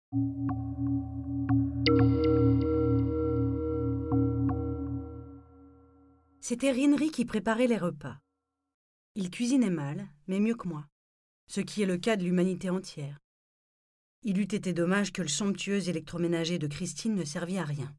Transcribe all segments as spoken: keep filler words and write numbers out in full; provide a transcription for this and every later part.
C'était Rinnery qui préparait les repas. Il cuisinait mal, mais mieux que moi, ce qui est le cas de l'humanité entière. Il eût été dommage que le somptueux électroménager de Christine ne servît à rien.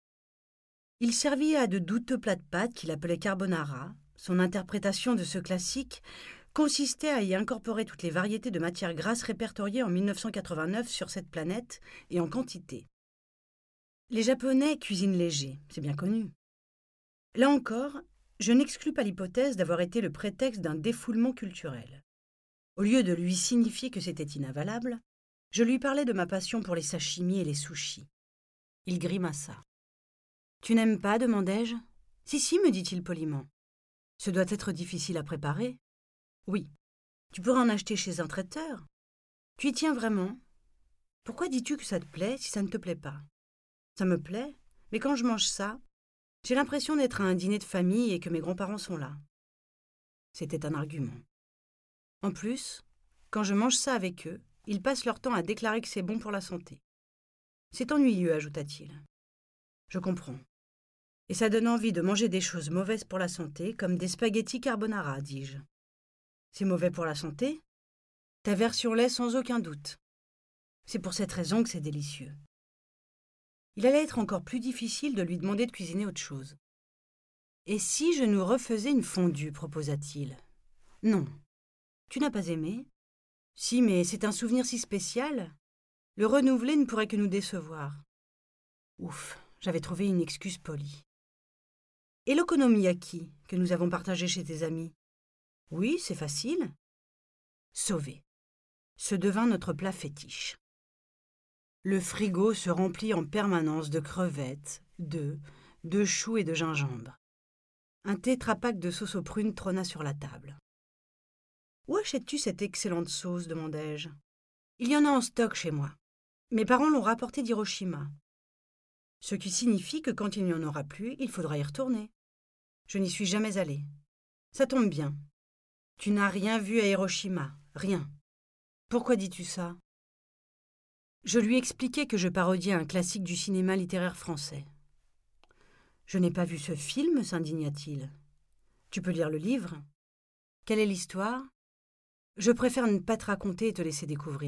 Il servit à de douteux plats de pâtes qu'il appelait carbonara. Son interprétation de ce classique consistait à y incorporer toutes les variétés de matières grasses répertoriées en mille neuf cent quatre-vingt-neuf sur cette planète et en quantité. Les Japonais cuisinent léger, c'est bien connu. Là encore, je n'exclus pas l'hypothèse d'avoir été le prétexte d'un défoulement culturel. Au lieu de lui signifier que c'était inavalable, je lui parlais de ma passion pour les sashimi et les sushis. Il grimaça. « Tu n'aimes pas ?» demandai-je. « Si, si, me dit-il poliment. Ce doit être difficile à préparer. »« Oui. Tu pourrais en acheter chez un traiteur. Tu y tiens vraiment ? Pourquoi dis-tu que ça te plaît si ça ne te plaît pas ? Ça me plaît, mais quand je mange ça, j'ai l'impression d'être à un dîner de famille et que mes grands-parents sont là. » C'était un argument. En plus, quand je mange ça avec eux, ils passent leur temps à déclarer que c'est bon pour la santé. C'est ennuyeux, ajouta-t-il. Je comprends. Et ça donne envie de manger des choses mauvaises pour la santé, comme des spaghettis carbonara, dis-je. C'est mauvais pour la santé ? Ta version l'est sans aucun doute. C'est pour cette raison que c'est délicieux. Il allait être encore plus difficile de lui demander de cuisiner autre chose. Et si je nous refaisais une fondue, proposa-t-il. Non. Tu n'as pas aimé ? Si, mais c'est un souvenir si spécial. Le renouveler ne pourrait que nous décevoir. Ouf, j'avais trouvé une excuse polie. Et l'okonomiyaki que nous avons partagé chez tes amis ? Oui, c'est facile. Sauvé. Ce devint notre plat fétiche. Le frigo se remplit en permanence de crevettes, d'œufs, de choux et de gingembre. Un tétrapack de sauce aux prunes trôna sur la table. « Où achètes-tu cette excellente sauce ?» demandai-je. « Il y en a en stock chez moi. Mes parents l'ont rapportée d'Hiroshima. Ce qui signifie que quand il n'y en aura plus, il faudra y retourner. Je n'y suis jamais allée. Ça tombe bien. Tu n'as rien vu à Hiroshima, rien. Pourquoi dis-tu ça ? » Je lui expliquai que je parodiais un classique du cinéma littéraire français. « Je n'ai pas vu ce film, » s'indigna-t-il. « Tu peux lire le livre ? Quelle est l'histoire ? Je préfère ne pas te raconter et te laisser découvrir. »